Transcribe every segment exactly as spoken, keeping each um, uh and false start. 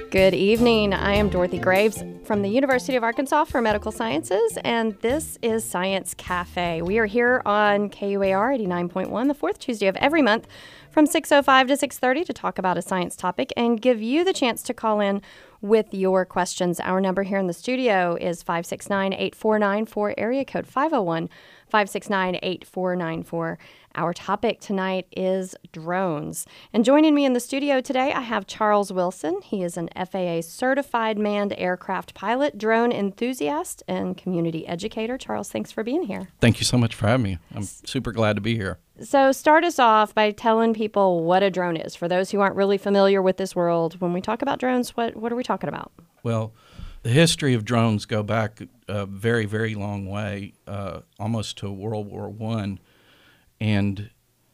Good evening. I am Dorothy Graves from the University of Arkansas for Medical Sciences, and this is Science Cafe. We are here on K U A R eighty-nine point one, the fourth Tuesday of every month from six oh five to six thirty to talk about a science topic and give you the chance to call in with your questions. Our number here in the studio is five six nine, eight four nine four, area code five oh one, five six nine, eight four nine four. Our topic tonight is drones. And joining me in the studio today, I have Charles Wilson. He is an F A A certified manned aircraft pilot, drone enthusiast, and community educator. Charles, thanks for being here. Thank you so much for having me. I'm super glad to be here. So start us off by telling people what a drone is. For those who aren't really familiar with this world, when we talk about drones, what, what are we talking about? Well, the history of drones go back a very, very long way, uh, almost to World War One. And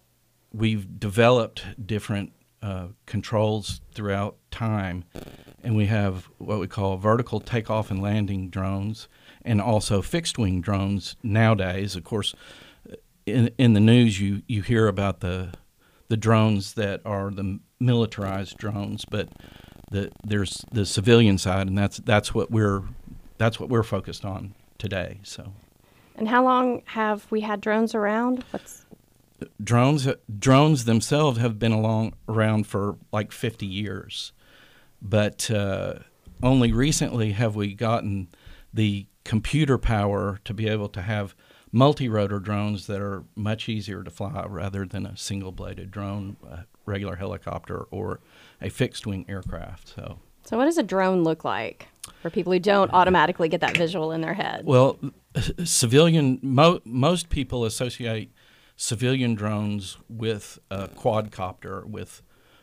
we've developed different uh, controls throughout time. And we have what we call vertical takeoff and landing drones and also fixed-wing drones nowadays. Of course, in in the news you, you hear about the the drones that are the militarized drones, but the, there's the civilian side, and that's that's what we're that's what we're focused on today. So. And how long have we had drones around? What's Drones drones themselves have been along around for like fifty years, but uh, only recently have we gotten the computer power to be able to have multi-rotor drones that are much easier to fly rather than a single-bladed drone, a regular helicopter, or a fixed-wing aircraft. So, so what does a drone look like for people who don't automatically get that visual in their head? Well, civilian mo- most people associate civilian drones with a quadcopter with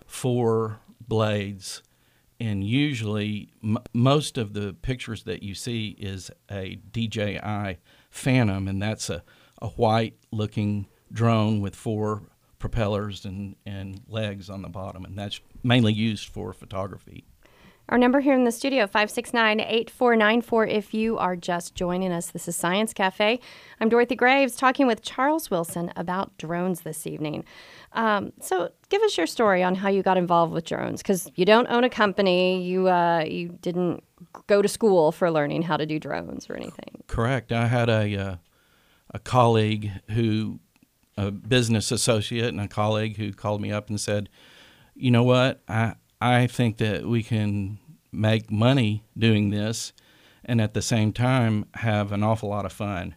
four blades, and usually m- most of the pictures that you see is a D J I Phantom, and that's a, a white-looking drone with four propellers and, and legs on the bottom, and that's mainly used for photography. Our number here in the studio, five six nine, eight four nine four, if you are just joining us. This is Science Cafe. I'm Dorothy Graves talking with Charles Wilson about drones this evening. Um, so give us your story on how you got involved with drones, because you don't own a company. You, uh, you didn't go to school for learning how to do drones or anything. Correct. I had a, uh, a colleague who, a business associate and a colleague who called me up and said, you know what, I I think that we can make money doing this and at the same time have an awful lot of fun.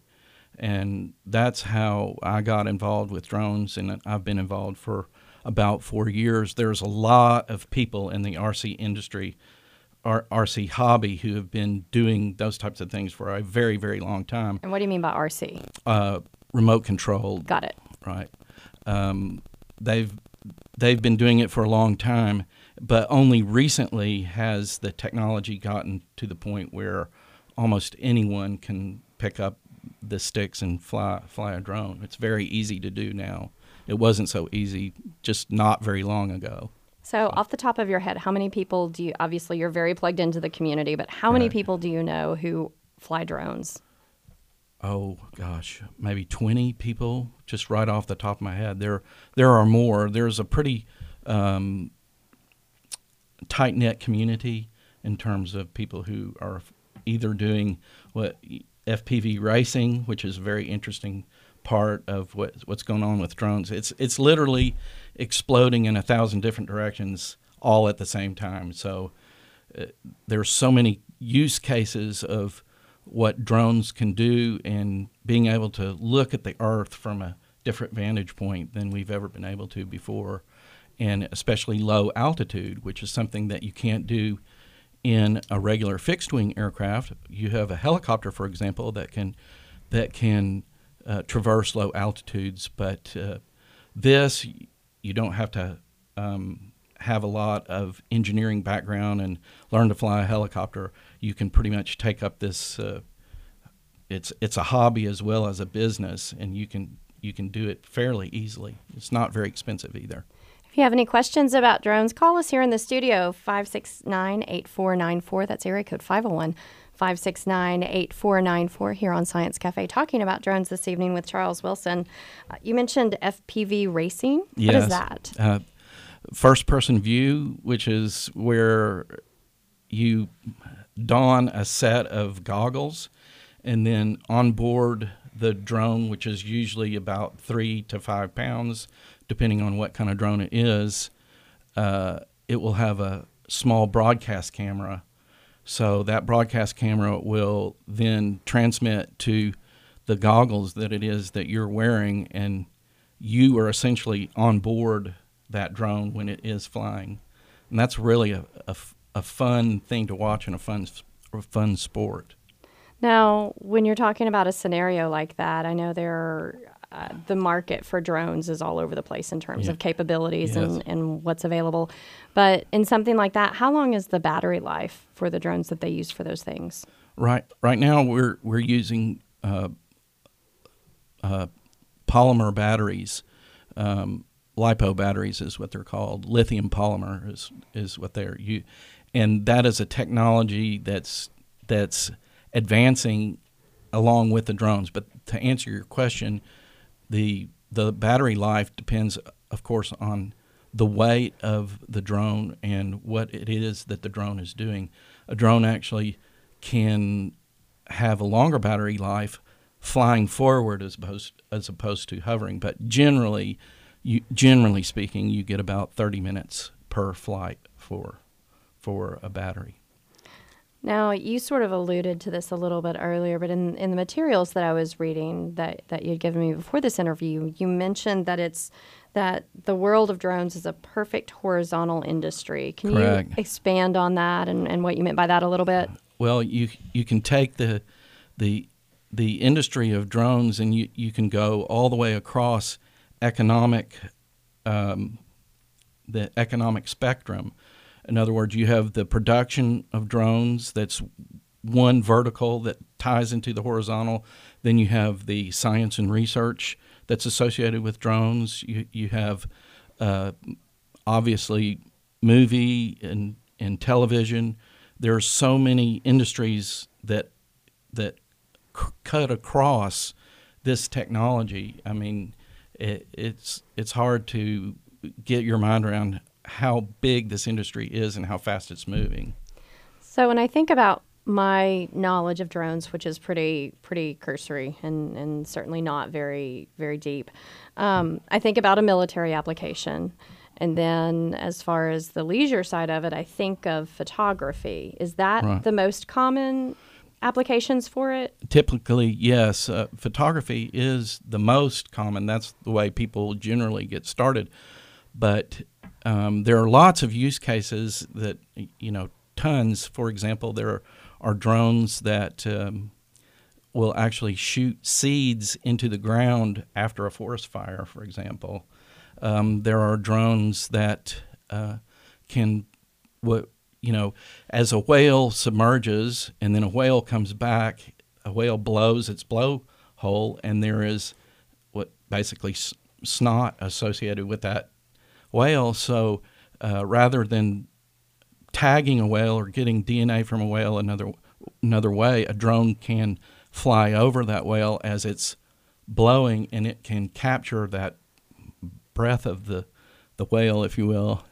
And that's how I got involved with drones, and I've been involved for about four years. There's a lot of people in the R C industry, R- RC hobby, who have been doing those types of things for a very, very long time. And what do you mean by R C? Uh, remote controlled. Got it. Right. Um, they've they've been doing it for a long time. But only recently has the technology gotten to the point where almost anyone can pick up the sticks and fly fly a drone. It's very easy to do now. It wasn't so easy just not very long ago. So, so. Off the top of your head, how many people do you, obviously you're very plugged into the community, but how many right. people do you know who fly drones? Oh, gosh, maybe twenty people, just right off the top of my head. There, there are more. There's a pretty Um, tight-knit community in terms of people who are either doing what F P V racing, which is a very interesting part of what what's going on with drones. It's it's literally exploding in a thousand different directions all at the same time. So uh, there's so many use cases of what drones can do, and being able to look at the Earth from a different vantage point than we've ever been able to before. And especially low altitude, which is something that you can't do in a regular fixed-wing aircraft. You have a helicopter, for example, that can that can uh, traverse low altitudes, but uh, this, you don't have to um, have a lot of engineering background and learn to fly a helicopter. You can pretty much take up this. Uh, it's it's a hobby as well as a business, and you can you can do it fairly easily. It's not very expensive either. If you have any questions about drones, call us here in the studio, five six nine, eight four nine four. That's area code five oh one, five six nine, eight four nine four here on Science Cafe, talking about drones this evening with Charles Wilson. Uh, you mentioned F P V racing. Yes. What is that? Uh, first-person view, which is where you don a set of goggles, and then on board the drone, which is usually about three to five pounds, depending on what kind of drone it is, uh, it will have a small broadcast camera. So that broadcast camera will then transmit to the goggles that it is that you're wearing, and you are essentially on board that drone when it is flying. And that's really a, a, a fun thing to watch and a fun, a fun sport. Now, when you're talking about a scenario like that, I know there are, uh, the market for drones is all over the place in terms Yeah. of capabilities Yes. and, and what's available. But in something like that, how long is the battery life for the drones that they use for those things? Right, right now we're we're using uh, uh, polymer batteries. Um, lipo batteries is what they're called. Lithium polymer is is what they're you, and that is a technology that's that's advancing along with the drones. But to answer your question, the the battery life depends, of course, on the weight of the drone and what it is that the drone is doing. A drone actually can have a longer battery life flying forward as opposed as opposed to hovering. But generally, you generally speaking, you get about thirty minutes per flight for for a battery. Now, you sort of alluded to this a little bit earlier, but in, in the materials that I was reading that, that you'd given me before this interview, you mentioned that it's that the world of drones is a perfect horizontal industry. Can Correct. you expand on that and, and what you meant by that a little bit? Well, you you can take the the the industry of drones and you, you can go all the way across economic um, the economic spectrum. In other words, you have the production of drones, that's one vertical that ties into the horizontal. Then you have the science and research that's associated with drones. You you have uh, obviously movie and, and television. There are so many industries that that c- cut across this technology. I mean, it, it's it's hard to get your mind around how big this industry is and how fast it's moving. So when I think about my knowledge of drones, which is pretty pretty cursory and, and certainly not very very deep, um, I think about a military application. And then as far as the leisure side of it, I think of photography. Is that Right. the most common applications for it? Typically, yes. Uh, photography is the most common. That's the way people generally get started. But um, there are lots of use cases that, you know, tons. For example, there are drones that um, will actually shoot seeds into the ground after a forest fire, for example. Um, there are drones that uh, can, what you know, as a whale submerges and then a whale comes back, a whale blows its blowhole, and there is what basically s- snot associated with that whale. So uh, rather than tagging a whale or getting D N A from a whale another another way, a drone can fly over that whale as it's blowing, and it can capture that breath of the the whale, if you will,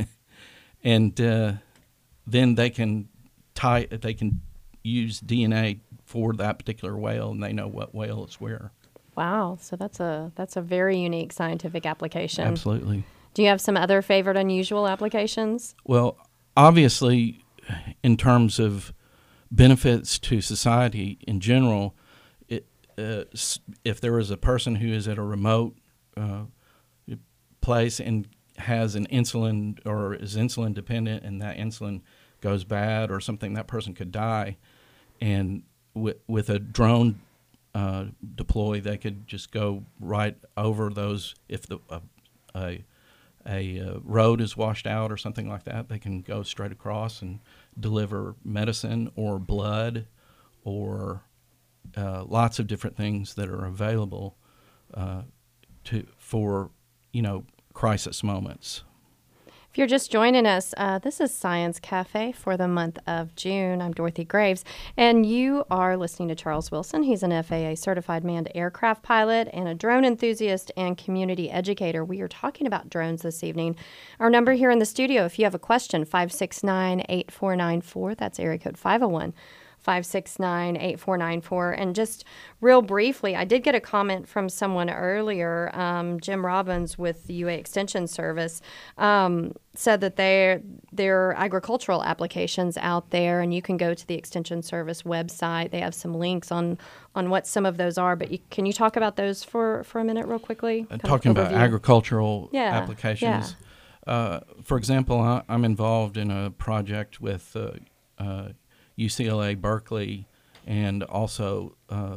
and uh, then they can tie they can use D N A for that particular whale, and they know what whale it's where. Wow, so that's a that's a very unique scientific application. Absolutely. Do you have some other favorite unusual applications? Well, obviously, in terms of benefits to society in general, it, uh, s- if there is a person who is at a remote uh, place and has an insulin or is insulin dependent and that insulin goes bad or something, that person could die. And with, with a drone uh, deploy, they could just go right over those. If the uh, a a uh, road is washed out or something like that, they can go straight across and deliver medicine or blood or uh, lots of different things that are available uh, to for you know crisis moments. If you're just joining us, uh, this is Science Cafe for the month of June. I'm Dorothy Graves, and you are listening to Charles Wilson. He's an F A A-certified manned aircraft pilot and a drone enthusiast and community educator. We are talking about drones this evening. Our number here in the studio, if you have a question, five six nine, eight four nine four. That's area code five oh one, five six nine, eight four nine four. And just real briefly, I did get a comment from someone earlier, um, Jim Robbins with the U A Extension Service, um, said that there there are agricultural applications out there, and you can go to the Extension Service website. They have some links on, on what some of those are. But you, can you talk about those for, for a minute real quickly? Uh, talking about agricultural yeah, applications. Yeah. Uh, for example, I, I'm involved in a project with uh, uh, U C L A Berkeley and also uh,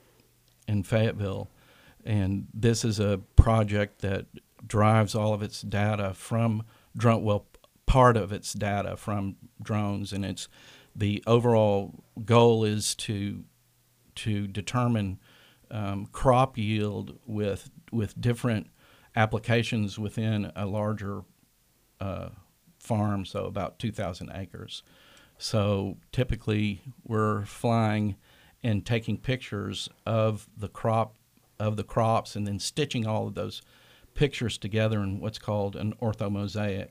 in Fayetteville. And this is a project that drives all of its data from drone, well, part of its data from drones. And it's the overall goal is to to determine um, crop yield with with different applications within a larger uh, farm, so about two thousand acres. So typically we're flying and taking pictures of the crop of the crops and then stitching all of those pictures together in what's called an orthomosaic.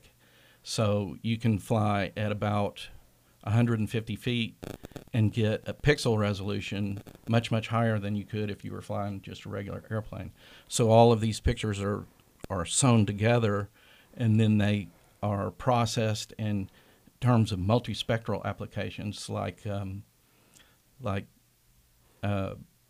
So you can fly at about one hundred fifty feet and get a pixel resolution much, much higher than you could if you were flying just a regular airplane. So all of these pictures are, are sewn together, and then they are processed in terms of multispectral applications like um, like uh,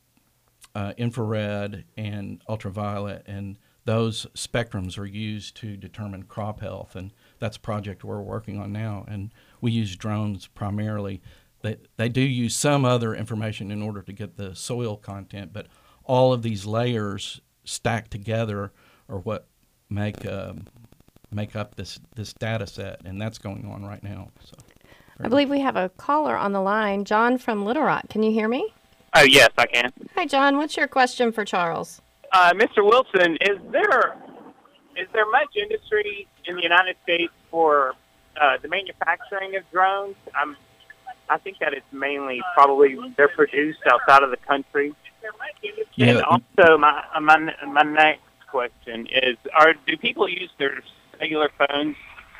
uh, infrared and ultraviolet, and those spectrums are used to determine crop health, and that's a project we're working on now. And we use drones primarily. They, they do use some other information in order to get the soil content, but all of these layers stacked together are what make um, make up this, this data set, and that's going on right now. So, I believe we have a caller on the line, John from Little Rock. Can you hear me? Oh, yes, I can. Hi, John. What's your question for Charles? Uh, Mister Wilson, is there is there much industry in the United States for uh, the manufacturing of drones? I'm, I think that it's mainly probably they're produced outside of the country. Yeah. And also, my my my next question is: Are do people use their cellular phones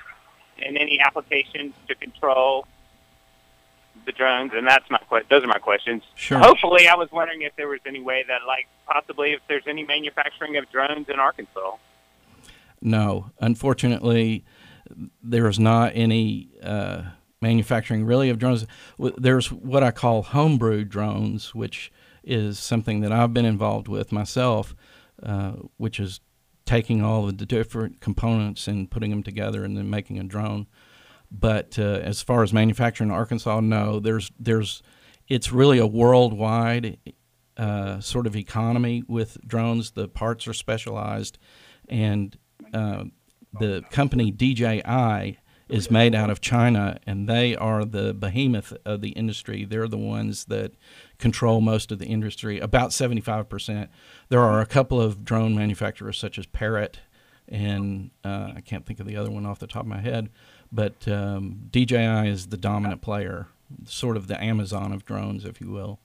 in any applications to control the drones? And that's my que- those are my questions. Sure. Hopefully, I was wondering if there was any way that, like, possibly if there's any manufacturing of drones in Arkansas. No, unfortunately, there's not any uh, manufacturing really of drones. There's what I call homebrew drones, which is something that I've been involved with myself, uh, which is taking all of the different components and putting them together and then making a drone. But uh, as far as manufacturing in Arkansas, no, there's there's it's really a worldwide uh, sort of economy with drones. The parts are specialized, and uh, the company D J I is made out of China, and they are the behemoth of the industry. They're the ones that control most of the industry, about seventy-five percent. There are a couple of drone manufacturers such as Parrot, and uh, I can't think of the other one off the top of my head, but um, D J I is the dominant player, sort of the Amazon of drones, if you will.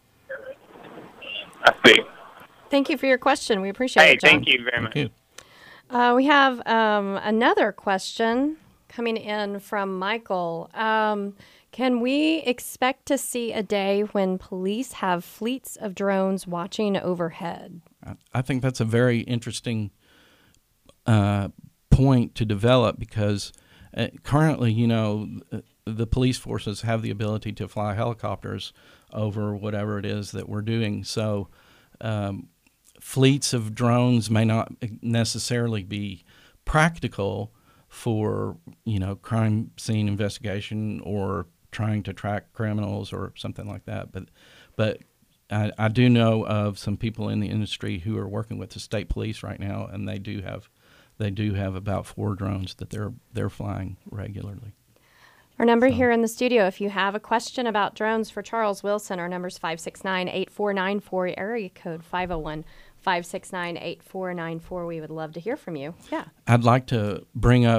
I see. Thank you for your question. We appreciate Hey, it, John. thank you very Thank much. you. Uh, we have um, another question coming in from Michael. Um, can we expect to see a day when police have fleets of drones watching overhead? I, I think that's a very interesting uh, point to develop, because uh, currently, you know, the police forces have the ability to fly helicopters over whatever it is that we're doing. So um, fleets of drones may not necessarily be practical for, you know, crime scene investigation or trying to track criminals or something like that. But but I, I do know of some people in the industry who are working with the state police right now, and they do have they do have about four drones that they're they're flying regularly. Our number So. here in the studio, if you have a question about drones for Charles Wilson, our number is five six nine, eight four nine four, area code five oh one, five six nine, eight four nine four. We would love to hear from you. Yeah. I'd like to bring up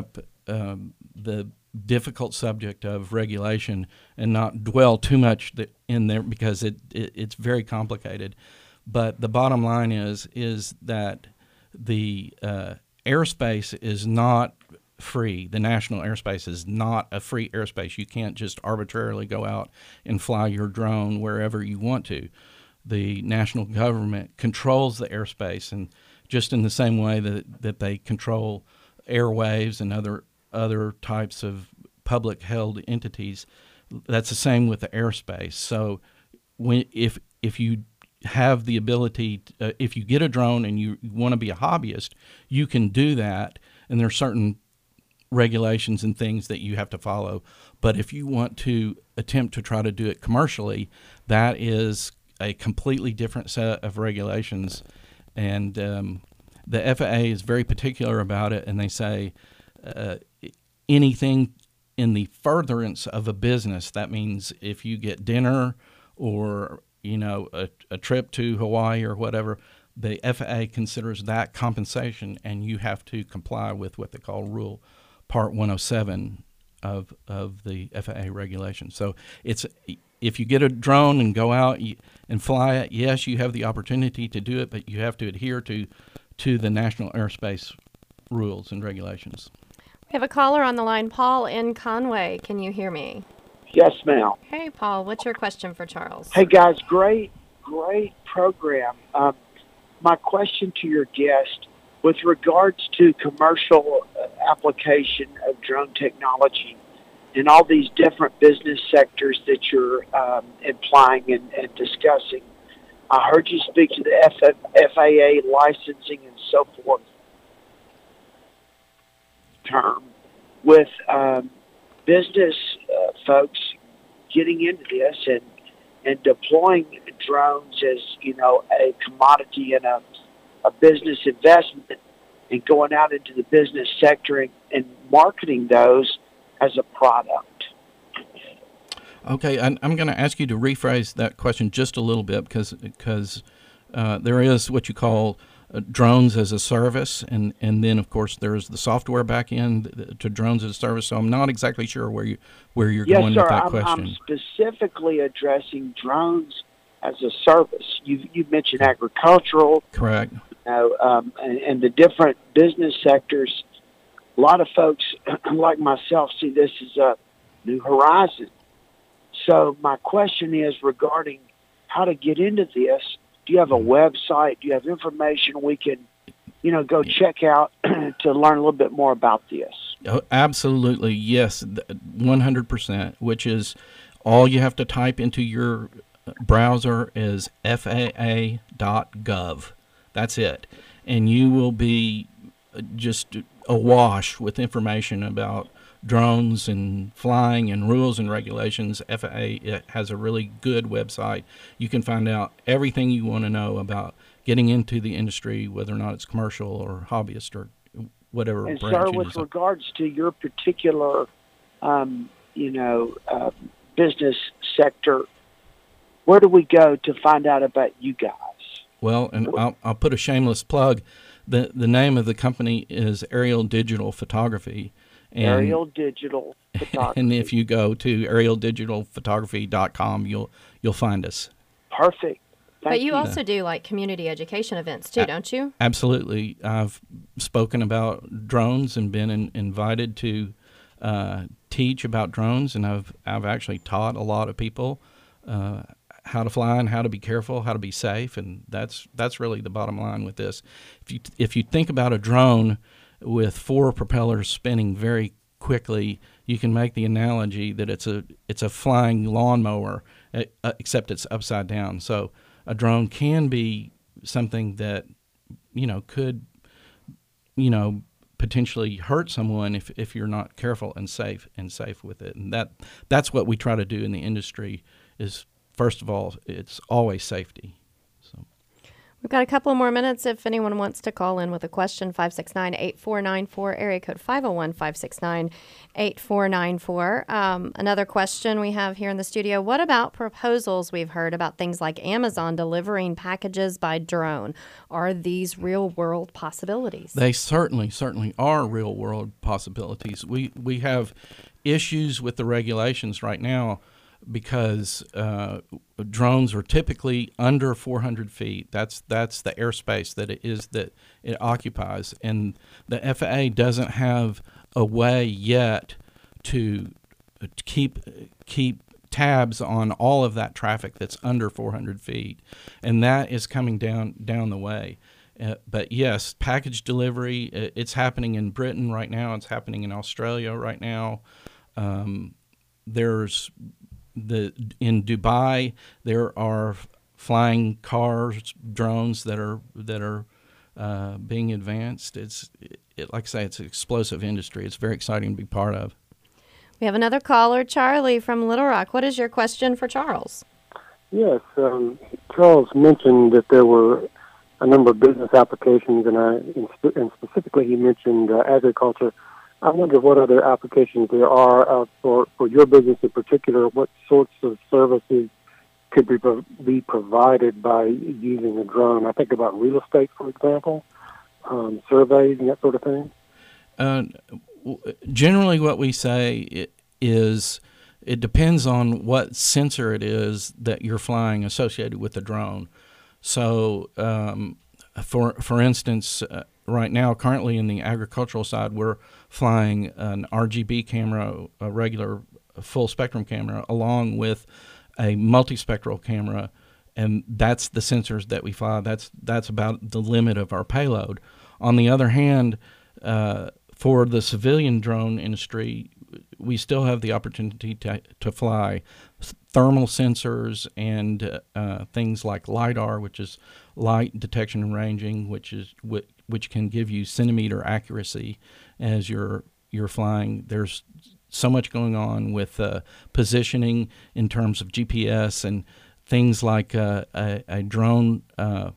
um, the difficult subject of regulation and not dwell too much th- in there because it, it it's very complicated. But the bottom line is is that the uh, airspace is not free. The national airspace is not a free airspace. You can't just arbitrarily go out and fly your drone wherever you want to. The national government controls the airspace, and just in the same way that, that they control airwaves and other other types of public held entities, that's the same with the airspace. So when if if you have the ability to, uh, if you get a drone and you want to be a hobbyist, you can do that, and there are certain regulations and things that you have to follow. But if you want to attempt to try to do it commercially, that is a completely different set of regulations, and um, the F A A is very particular about it, and they say uh, anything in the furtherance of a business, that means if you get dinner or you know a, a trip to Hawaii or whatever, the F A A considers that compensation, and you have to comply with what they call Rule Part one oh seven of of the F A A regulations. So it's if you get a drone and go out and fly it, yes, you have the opportunity to do it, but you have to adhere to to the national airspace rules and regulations. We have a caller on the line, Paul in Conway. Can you hear me? Yes, ma'am. Hey, Paul, what's your question for Charles? Hey, guys, great, great program. Um, my question to your guest, with regards to commercial uh, application of drone technology in all these different business sectors that you're um, implying and, and discussing, I heard you speak to the F- F A A licensing and so forth term with um, business uh, folks getting into this and and deploying drones as, you know, a commodity and a, a business investment and going out into the business sector and, and marketing those as a product. Okay, I'm, I'm going to ask you to rephrase that question just a little bit because because uh, there is what you call uh, drones as a service, and, and then of course there's the software back end to drones as a service. So I'm not exactly sure where you where you're yes, going sir, with that I'm, question. I'm specifically addressing drones as a service. You you mentioned agricultural, correct? You know, um, and, and the different business sectors. A lot of folks like myself see this as a new horizon. So my question is regarding how to get into this. Do you have a website? Do you have information we can, you know, go check out to learn a little bit more about this? Oh, absolutely, yes, one hundred percent, which is all you have to type into your browser is F A A dot gov. That's it. And you will be just awash with information about drones and flying and rules and regulations. F A A has a really good website. You can find out everything you want to know about getting into the industry, whether or not it's commercial or hobbyist or whatever. And branch sir, you with decide. regards to your particular, um, you know, uh, business sector, where do we go to find out about you guys? Well, and I'll, I'll put a shameless plug. The the name of the company is Aerial Digital Photography. And, Aerial Digital Photography. And if you go to aerial digital photography dot com, you'll you'll find us. Perfect. Thank But you you also do like community education events too, A- don't you? Absolutely. I've spoken about drones and been in, invited to uh, teach about drones, and I've I've actually taught a lot of people uh, how to fly and how to be careful, how to be safe, and that's that's really the bottom line with this. If you if you think about a drone with four propellers spinning very quickly, you can make the analogy that it's a it's a flying lawnmower, uh, except it's upside down. So a drone can be something that, you know, could, you know, potentially hurt someone if, if you're not careful and safe and safe with it. And that that's what we try to do in the industry is, first of all, it's always safety. So. We've got a couple more minutes if anyone wants to call in with a question. five six nine, eight four nine four, area code five oh one, five six nine, eight four nine four. Um, another question we have here in the studio. What about proposals we've heard about things like Amazon delivering packages by drone? Are these real-world possibilities? They certainly, certainly are real-world possibilities. We, we have issues with the regulations right now because uh, drones are typically under four hundred feet. That's that's the airspace that it is that it occupies, and the F A A doesn't have a way yet to, to keep keep tabs on all of that traffic that's under four hundred feet, and that is coming down down the way. Uh, but yes, package delivery, it's happening in Britain right now. It's happening in Australia right now. Um, there's The in Dubai, there are flying cars, drones that are that are uh, being advanced. It's it, like I say, it's an explosive industry. It's very exciting to be part of. We have another caller, Charlie from Little Rock. What is your question for Charles? Yes, um, Charles mentioned that there were a number of business applications, and, I, and specifically he mentioned uh, agriculture. I wonder what other applications there are uh, for, for your business in particular. What sorts of services could be, be provided by using a drone? I think about real estate, for example, um, surveys and that sort of thing. Uh, generally, what we say is it depends on what sensor it is that you're flying associated with the drone. So, um, for for instance, uh, right now, currently in the agricultural side, we're flying an R G B camera, a regular full spectrum camera, along with a multispectral camera, and that's the sensors that we fly. That's that's about the limit of our payload. On the other hand, uh, for the civilian drone industry, we still have the opportunity to, to fly thermal sensors and uh, things like LiDAR, which is light detection and ranging, which is which, which can give you centimeter accuracy as you're you're flying. There's so much going on with uh, positioning in terms of G P S and things like uh, a, a drone uh,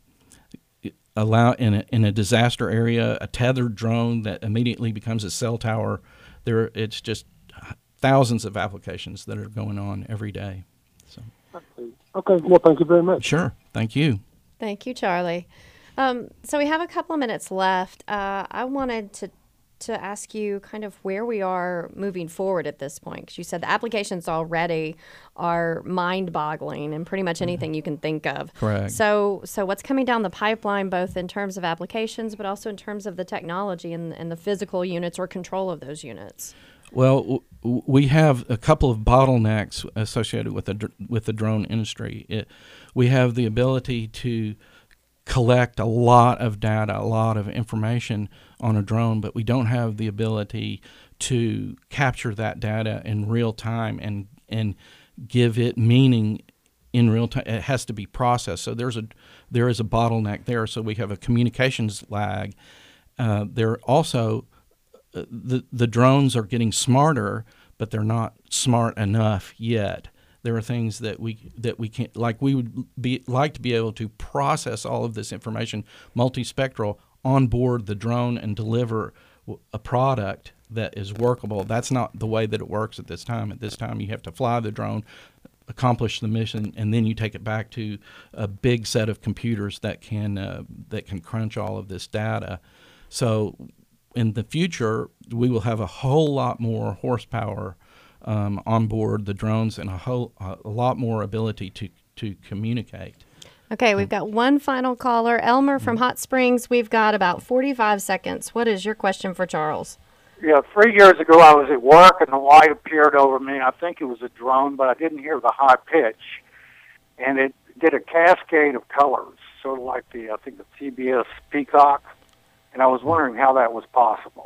allow in a, in a disaster area, a tethered drone that immediately becomes a cell tower. There, it's just thousands of applications that are going on every day. So. Okay, well, thank you very much. Sure, thank you. Thank you, Charlie. Um, so we have a couple of minutes left. Uh, I wanted to to ask you kind of where we are moving forward at this point, because you said the applications already are mind-boggling and pretty much anything you can think of. Correct. So so what's coming down the pipeline, both in terms of applications, but also in terms of the technology and, and the physical units or control of those units? Well, w- we have a couple of bottlenecks associated with the dr- with the drone industry. It, we have the ability to collect a lot of data, a lot of information on a drone, but we don't have the ability to capture that data in real time and and give it meaning in real time. It has to be processed. So there's a there is a bottleneck there. So we have a communications lag. Uh, there also uh, the the drones are getting smarter, but they're not smart enough yet. There are things that we that we can't, like we would be like to be able to process all of this information multispectral on board the drone and deliver a product that is workable. That's not the way that it works at this time. At this time, you have to fly the drone, accomplish the mission, and then you take it back to a big set of computers that can uh, that can crunch all of this data. So in the future, we will have a whole lot more horsepower Um, on board the drones and a whole a lot more ability to, to communicate. Okay, we've got one final caller. Elmer from Hot Springs. We've got about forty-five seconds. What is your question for Charles? Yeah, three years ago I was at work and the light appeared over me. I think it was a drone, but I didn't hear the high pitch. And it did a cascade of colors, sort of like the, I think, the C B S Peacock. And I was wondering how that was possible.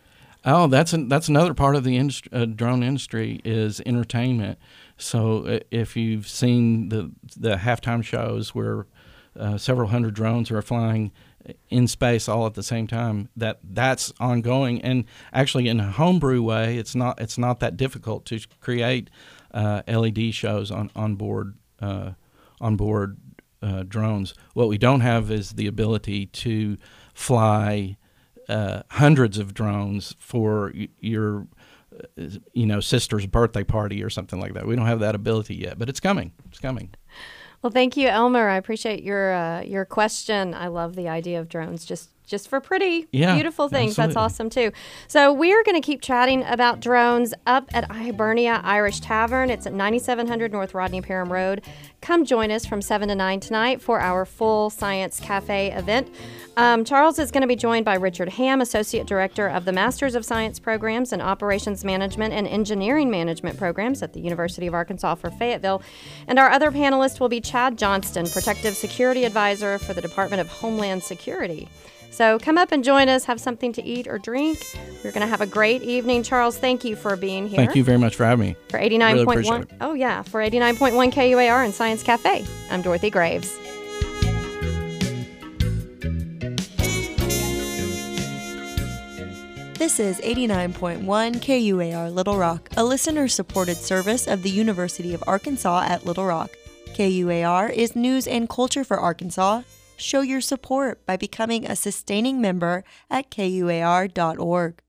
Oh, that's an, that's another part of the industry, uh, drone industry is entertainment. So uh, if you've seen the the halftime shows where uh, several hundred drones are flying in space all at the same time, that that's ongoing. And actually, in a homebrew way, it's not it's not that difficult to create uh, L E D shows on on board uh, on board uh, drones. What we don't have is the ability to fly uh, hundreds of drones for y- your, uh, you know, sister's birthday party or something like that. We don't have that ability yet, but it's coming. It's coming. Well, thank you, Elmer. I appreciate your uh, your question. I love the idea of drones just just for pretty, yeah, beautiful things. absolutely. That's awesome, too. So we're going to keep chatting about drones up at Hibernia Irish Tavern. It's at ninety-seven hundred North Rodney Parham Road. Come join us from seven to nine tonight for our full Science Cafe event. Um, Charles is going to be joined by Richard Ham, Associate Director of the Masters of Science Programs and Operations Management and Engineering Management Programs at the University of Arkansas for Fayetteville. And our other panelist will be Chad Johnston, Protective Security Advisor for the Department of Homeland Security. So come up and join us, have something to eat or drink. We're going to have a great evening. Charles, thank you for being here. Thank you very much for having me. For eighty-nine point one. Really appreciate it. Oh, yeah. For eighty-nine point one K U A R and Science Cafe, I'm Dorothy Graves. This is eighty-nine point one K U A R Little Rock, a listener-supported service of the University of Arkansas at Little Rock. K U A R is news and culture for Arkansas. Show your support by becoming a sustaining member at K U A R dot org.